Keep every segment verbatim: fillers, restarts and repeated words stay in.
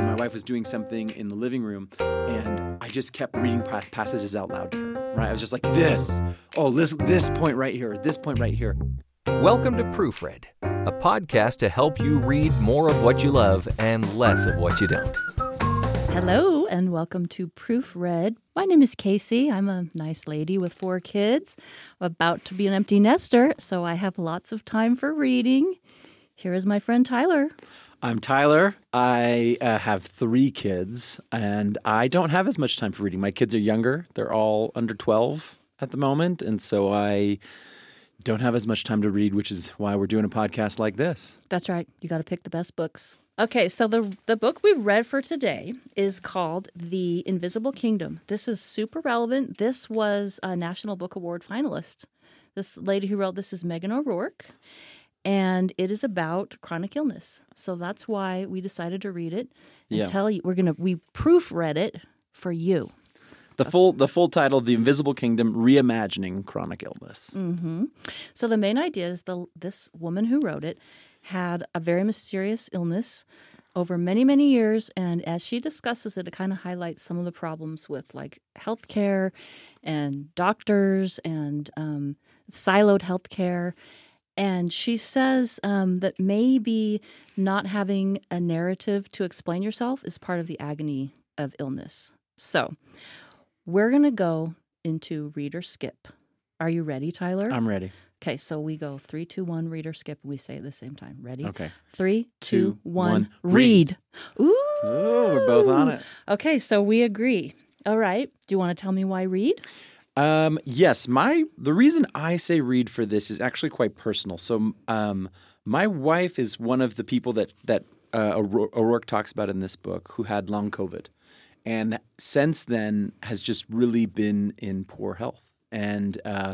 and my wife was doing something in the living room, and I just kept reading passages out loud to her, right? I was just like, this, oh, this, this point right here, this point right here. Welcome to Proofread, a podcast to help you read more of what you love and less of what you don't. Hello, and welcome to Proofread. My name is Casey. I'm a nice lady with four kids, about to be an empty nester, so I have lots of time for reading. Here is my friend Tyler. I'm Tyler. I uh, have three kids, and I don't have as much time for reading. My kids are younger. They're all under twelve at the moment, and so I don't have as much time to read, which is why we're doing a podcast like this. That's right. You got to pick the best books. Okay, so the the book we've read for today is called The Invisible Kingdom. This is super relevant. This was a National Book Award finalist. This lady who wrote this is Meghan O'Rourke, and it is about chronic illness. So that's why we decided to read it and Yeah. tell you. We're gonna we proofread it for you. The full the full title, The Invisible Kingdom, Reimagining Chronic Illness. Mm-hmm. So the main idea is the this woman who wrote it had a very mysterious illness over many, many years. And as she discusses it, it kind of highlights some of the problems with like healthcare and doctors and um, siloed healthcare. And she says um, that maybe not having a narrative to explain yourself is part of the agony of illness. So we're going to go into read or skip. Are you ready, Tyler? I'm ready. Okay, so we go three, two, one, read or skip. We say it at the same time. Ready? Okay. Three, two, Two, one, one, read. Ooh. Oh, we're both on it. Okay, so we agree. All right. Do you want to tell me why read? Um, yes, my the reason I say read for this is actually quite personal. So, um, my wife is one of the people that that uh, O'Rourke talks about in this book who had long COVID, and since then has just really been in poor health. And uh,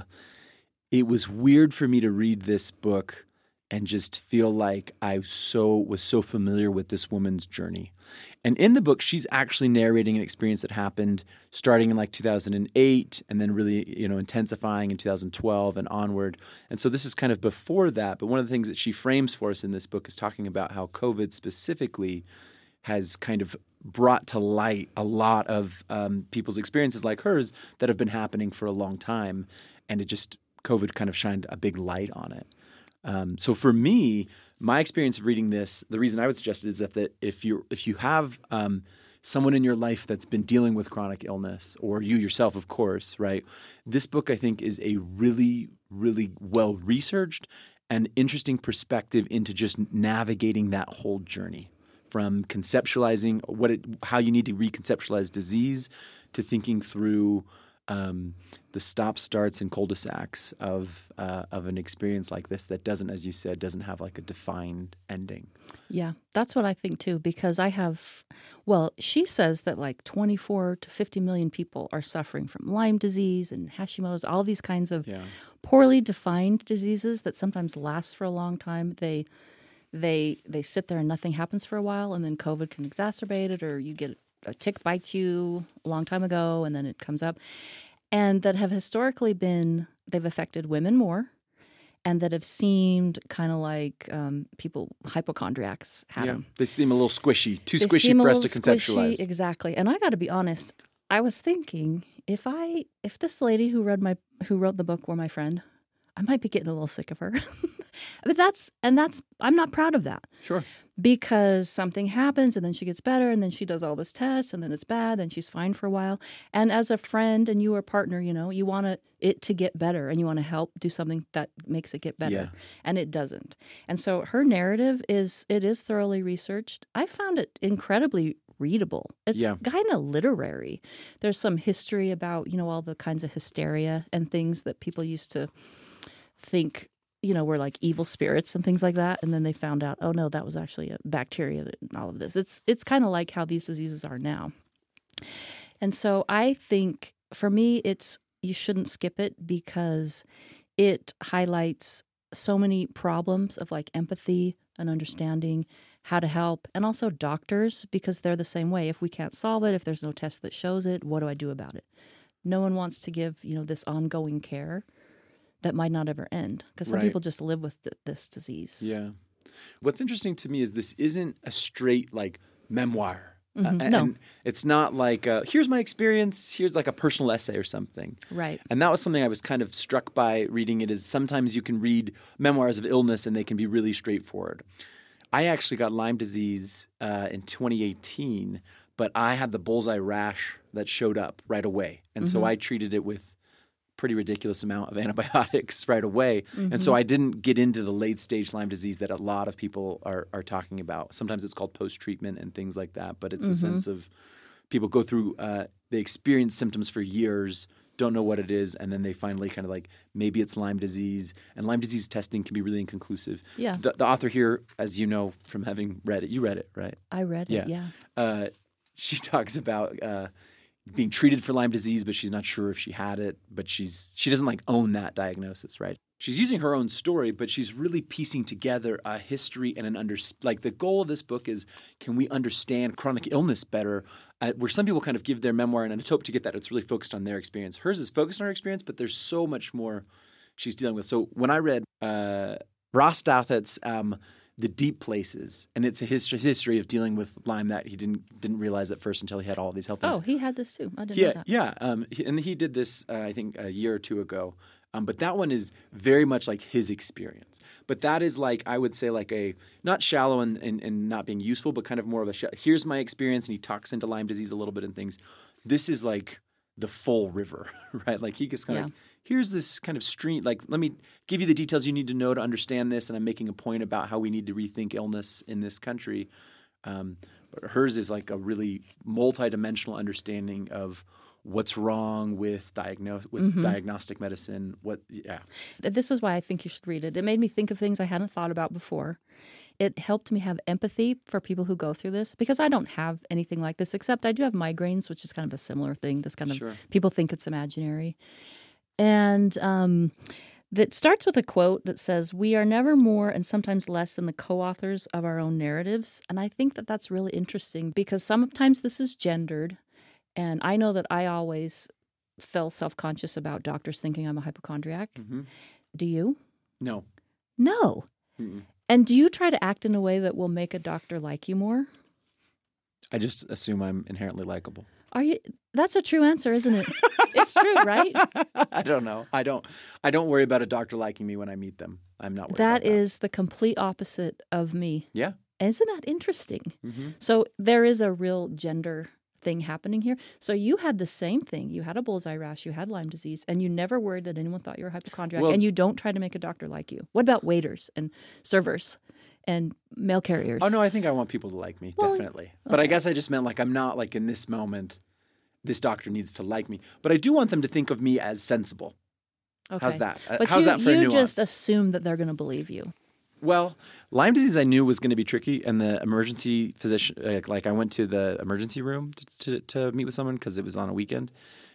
it was weird for me to read this book and just feel like I so was so familiar with this woman's journey. And in the book, she's actually narrating an experience that happened starting in like two thousand eight and then really, you know, intensifying in two thousand twelve and onward. And so this is kind of before that. But one of the things that she frames for us in this book is talking about how COVID specifically has kind of brought to light a lot of um, people's experiences like hers that have been happening for a long time. And it just, COVID kind of shined a big light on it. Um, so for me, my experience of reading this, the reason I would suggest it is that the, if you if you have um, someone in your life that's been dealing with chronic illness, or you yourself, of course, right? This book, I think, is a really, really well-researched and interesting perspective into just navigating that whole journey, from conceptualizing what it, how you need to reconceptualize disease to thinking through Um, the stop starts and cul-de-sacs of uh, of an experience like this that doesn't, as you said, doesn't have like a defined ending. Yeah, that's what I think too, because I have, well, she says that like twenty-four to fifty million people are suffering from Lyme disease and Hashimoto's, all these kinds of Yeah. poorly defined diseases that sometimes last for a long time. They they they sit there and nothing happens for a while, and then COVID can exacerbate it, or you get a tick bites you a long time ago and then it comes up, and that have historically been, they've affected women more, and that have seemed kind of like um, people, hypochondriacs had Yeah, them. they seem a little squishy, too They squishy seem a for us to little conceptualize. squishy, exactly. And I got to be honest, I was thinking if I, if this lady who read my, who wrote the book were my friend, I might be getting a little sick of her. But that's, and that's, I'm not proud of that. Sure. Because something happens and then she gets better and then she does all this tests and then it's bad and she's fine for a while. And as a friend and you are a partner, you know, you want it, it to get better and you want to help do something that makes it get better. Yeah. And it doesn't. And so her narrative is, it is thoroughly researched. I found it incredibly readable. It's Yeah. kind of literary. There's some history about, you know, all the kinds of hysteria and things that people used to think, you know, were like evil spirits and things like that. And then they found out, oh no, that was actually a bacteria that and all of this. It's it's kind of like how these diseases are now. And so I think for me, it's, you shouldn't skip it because it highlights so many problems of like empathy and understanding, how to help, and also doctors, because they're the same way. If we can't solve it, if there's no test that shows it, what do I do about it? No one wants to give, you know, this ongoing care that might not ever end, because some Right. people just live with th- this disease. Yeah. What's interesting to me is this isn't a straight like memoir. Mhm. Uh, No. And it's not like, uh, here's my experience, here's like a personal essay or something. Right. And that was something I was kind of struck by reading it, is sometimes you can read memoirs of illness and they can be really straightforward. I actually got Lyme disease uh, in twenty eighteen, but I had the bullseye rash that showed up right away. And so I treated it with pretty ridiculous amount of antibiotics right away. And so I didn't get into the late stage Lyme disease that a lot of people are, are talking about. Sometimes it's called post-treatment and things like that, but it's a sense of people go through, uh, they experience symptoms for years, don't know what it is, and then they finally kind of like, maybe it's Lyme disease. And Lyme disease testing can be really inconclusive. Yeah. The, the author here, as you know from having read it, you read it, right? I read it, yeah. Uh, she talks about uh, being treated for Lyme disease, but she's not sure if she had it. But she's she doesn't like own that diagnosis, right? She's using her own story, but she's really piecing together a history and an under like the goal of this book is, can we understand chronic illness better? Uh, where some people kind of give their memoir, and I hope to get that it's really focused on their experience. Hers is focused on her experience, but there's so much more she's dealing with. So when I read uh, Ross Douthat's um, The Deep Places, and it's a history, history of dealing with Lyme that he didn't didn't realize at first until he had all these health things. Oh, he had this too. I didn't Yeah, know that. yeah. Um, he, and he did this, uh, I think, a year or two ago. Um, but that one is very much like his experience. But that is like, I would say, like a not shallow and, and, and not being useful, but kind of more of a sh- here's my experience, and he talks into Lyme disease a little bit and things. This is like the full river, right? Like he just kind of Yeah. like, here's this kind of stream. Like, let me give you the details you need to know to understand this, and I'm making a point about how we need to rethink illness in this country. Um, but hers is like a really multidimensional understanding of what's wrong with diagnose with diagnostic medicine. What, yeah, This is why I think you should read it. It made me think of things I hadn't thought about before. It helped me have empathy for people who go through this, because I don't have anything like this, except I do have migraines, which is kind of a similar thing. This kind of Sure. people think it's imaginary. And um, that starts with a quote that says, "We are never more and sometimes less than the co-authors of our own narratives." And I think that that's really interesting, because sometimes this is gendered. And I know that I always felt self-conscious about doctors thinking I'm a hypochondriac. Mm-hmm. Do you? no, No. Mm-mm. And do you try to act in a way that will make a doctor like you more? I just assume I'm inherently likable. Are you? That's a true answer, isn't it? It's true, right? I don't know. I don't. I don't worry about a doctor liking me when I meet them. I'm not worried That about that. is the complete opposite of me. Yeah. Isn't that interesting? Mm-hmm. So there is a real gender thing happening here. So you had the same thing. You had a bullseye rash, you had Lyme disease, and you never worried that anyone thought you were a hypochondriac, Well- and you don't try to make a doctor like you. What about waiters and servers and mail carriers? Oh no, I think I want people to like me, Well, definitely. But I guess I just meant like I'm not like in this moment. This doctor needs to like me, but I do want them to think of me as sensible. Okay. How's that? Uh, But How's you, that for a you nuance? just assume that they're going to believe you. Well, Lyme disease I knew was going to be tricky, and the emergency physician, like, like I went to the emergency room to, to, to meet with someone because it was on a weekend,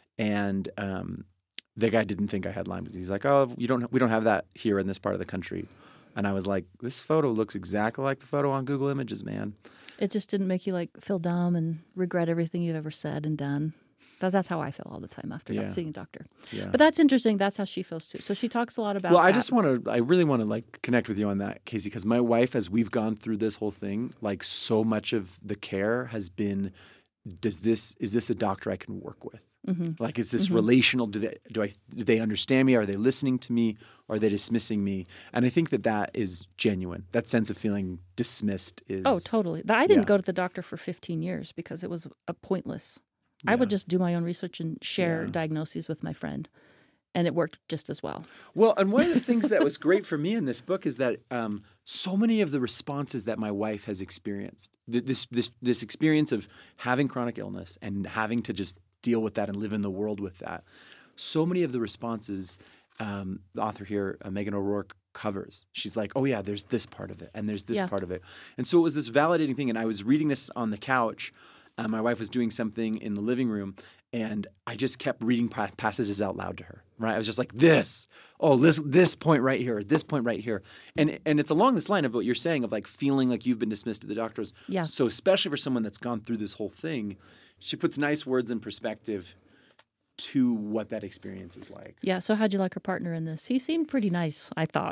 and um, the guy didn't think I had Lyme disease. He's like, "Oh, you don't, we don't have that here in this part of the country," and I was like, "This photo looks exactly like the photo on Google Images, man." It just didn't make you like feel dumb and regret everything you've ever said and done. That, that's how I feel all the time after Yeah. seeing a doctor. Yeah. But that's interesting. That's how she feels too. So she talks a lot about Well, I that. just want to, I really want to like connect with you on that, Casey, because my wife, as we've gone through this whole thing, like so much of the care has been, does this, is this a doctor I can work with? Mm-hmm. Like, is this relational? Do they, do I, do they understand me? Are they listening to me? Or are they dismissing me? And I think that that is genuine. That sense of feeling dismissed is. Oh, totally. I didn't Yeah. go to the doctor for fifteen years because it was a pointless. I would just do my own research and share Yeah. diagnoses with my friend. And it worked just as well. Well, and one of the things that was great for me in this book is that um, so many of the responses that my wife has experienced, th- this this this experience of having chronic illness and having to just deal with that and live in the world with that, so many of the responses, um, the author here, uh, Megan O'Rourke, covers. She's like, oh yeah, there's this part of it, and there's this Yeah. part of it, and so it was this validating thing. And I was reading this on the couch. Uh, my wife was doing something in the living room, and I just kept reading pa- passages out loud to her. Right? I was just like, this, oh, this, this point right here, this point right here, and and it's along this line of what you're saying of like feeling like you've been dismissed at the doctors. Yeah. So especially for someone that's gone through this whole thing, she puts nice words in perspective to what that experience is like. Yeah. So how'd you like her partner in this? He seemed pretty nice, I thought.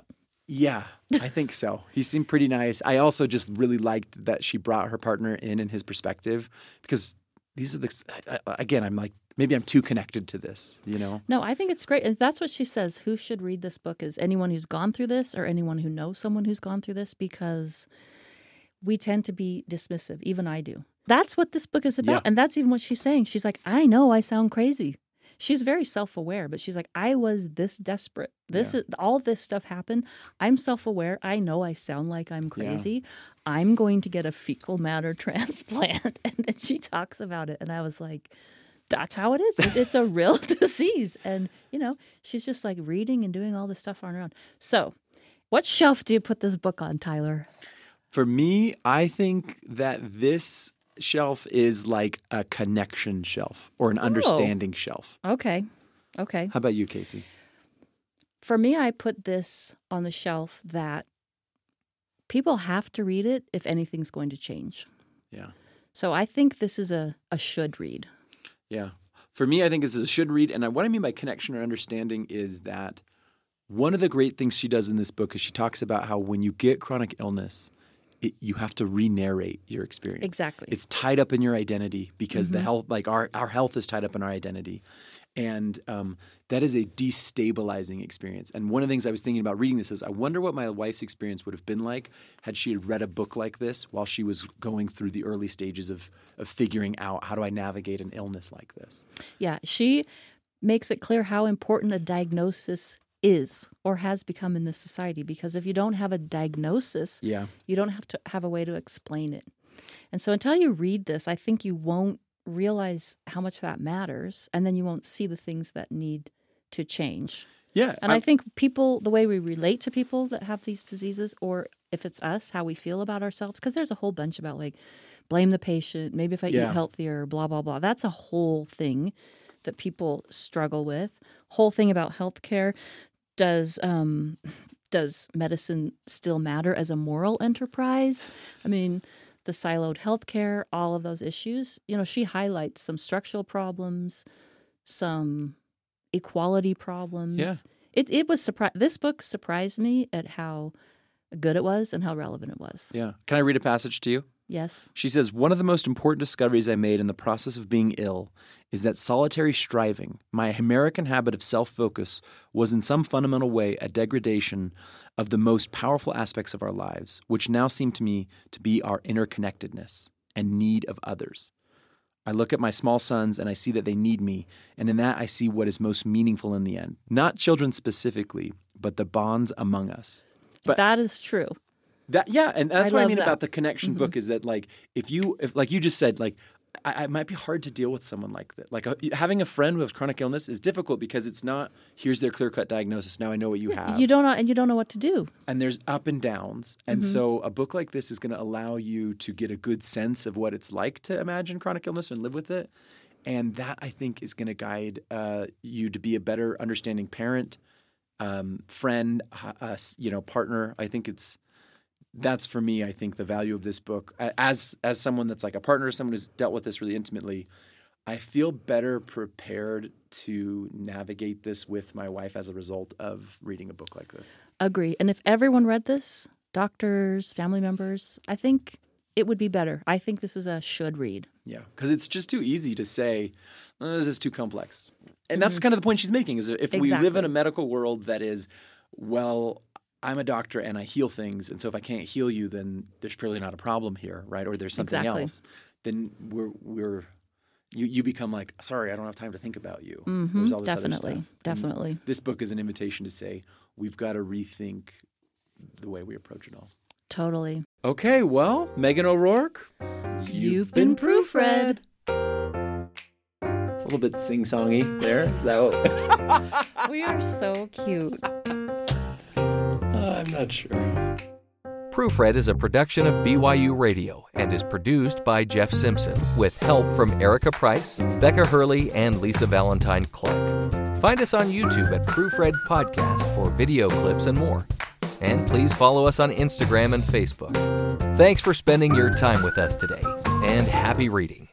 Yeah, I think so. He seemed pretty nice. I also just really liked that she brought her partner in and his perspective because these are the, again, I'm like, maybe I'm too connected to this, you know? No, I think it's great. And that's what she says. Who should read this book is anyone who's gone through this or anyone who knows someone who's gone through this, because we tend to be dismissive. Even I do. That's what this book is about. Yeah. And that's even what she's saying. She's like, I know I sound crazy. She's very self-aware, but she's like, I was this desperate. This Yeah. is all this stuff happened. I'm self-aware. I know I sound like I'm crazy. Yeah. I'm going to get a fecal matter transplant. And then she talks about it. And I was like, that's how it is. It's a real disease. And, you know, she's just like reading and doing all this stuff on her own. So what shelf do you put this book on, Tyler? For me, I think that this shelf is like a connection shelf or an Oh. understanding shelf. Okay. Okay. How about you, Casey? For me, I put this on the shelf that people have to read it if anything's going to change. Yeah. So I think this is a, a should read. Yeah. For me, I think this is a should read. And what I mean by connection or understanding is that one of the great things she does in this book is she talks about how when you get chronic illness, It, you have to re-narrate your experience. Exactly. It's tied up in your identity because Mm-hmm. the health, like our, our health is tied up in our identity. And um, that is a destabilizing experience. And one of the things I was thinking about reading this is I wonder what my wife's experience would have been like had she had read a book like this while she was going through the early stages of, of figuring out how do I navigate an illness like this. Yeah, she makes it clear how important a diagnosis is or has become in this society, because if you don't have a diagnosis, Yeah. you don't have to have a way to explain it. And so until you read this, I think you won't realize how much that matters, and then you won't see the things that need to change. Yeah. And I, I think people, the way we relate to people that have these diseases, or if it's us, how we feel about ourselves, because there's a whole bunch about like blame the patient, maybe if I Yeah. eat healthier, blah, blah, blah. That's a whole thing that people struggle with. Whole thing about healthcare. Does um, does medicine still matter as a moral enterprise? I mean, the siloed healthcare, all of those issues. You know, she highlights some structural problems, some equality problems. Yeah. It it was surpri- This book surprised me at how good it was and how relevant it was. Yeah. Can I read a passage to you? Yes. She says, one of the most important discoveries I made in the process of being ill is that solitary striving, my American habit of self-focus, was in some fundamental way a degradation of the most powerful aspects of our lives, which now seem to me to be our interconnectedness and need of others. I look at my small sons and I see that they need me, and in that I see what is most meaningful in the end. Not children specifically, but the bonds among us. But that is true. That yeah, and that's I what I love mean that. about the connection book is that like if you if like you just said like I, it might be hard to deal with someone like that. Like uh, having a friend with chronic illness is difficult because it's not here's their clear cut diagnosis. Now I know what you have. You don't know, and you don't know what to do. And there's up and downs. And Mm-hmm. so a book like this is going to allow you to get a good sense of what it's like to imagine chronic illness and live with it. And that I think is going to guide uh, you to be a better understanding parent, um, friend, uh, you know, partner. I think it's. That's for me, I think, the value of this book. As as someone that's like a partner, someone who's dealt with this really intimately, I feel better prepared to navigate this with my wife as a result of reading a book like this. Agree. And if everyone read this, doctors, family members, I think it would be better. I think this is a should read. Yeah, because it's just too easy to say, oh, this is too complex. And that's kind of the point she's making, is if we live in Exactly. a medical world that is, well, I'm a doctor and I heal things, and so if I can't heal you, then there's probably not a problem here, right? Or there's something Exactly. else. Then we're we're you you become like, sorry, I don't have time to think about you. Mm-hmm. There's all this Definitely. other stuff. And Definitely. this book is an invitation to say we've got to rethink the way we approach it all. Totally. Okay, well, Megan O'Rourke, You've been proofread. It's a little bit sing-songy there. Is that what? We are so cute. I'm not sure. Proofread is a production of B Y U Radio and is produced by Jeff Simpson with help from Erica Price, Becca Hurley, and Lisa Valentine Clark. Find us on YouTube at Proofread Podcast for video clips and more. And please follow us on Instagram and Facebook. Thanks for spending your time with us today, and happy reading.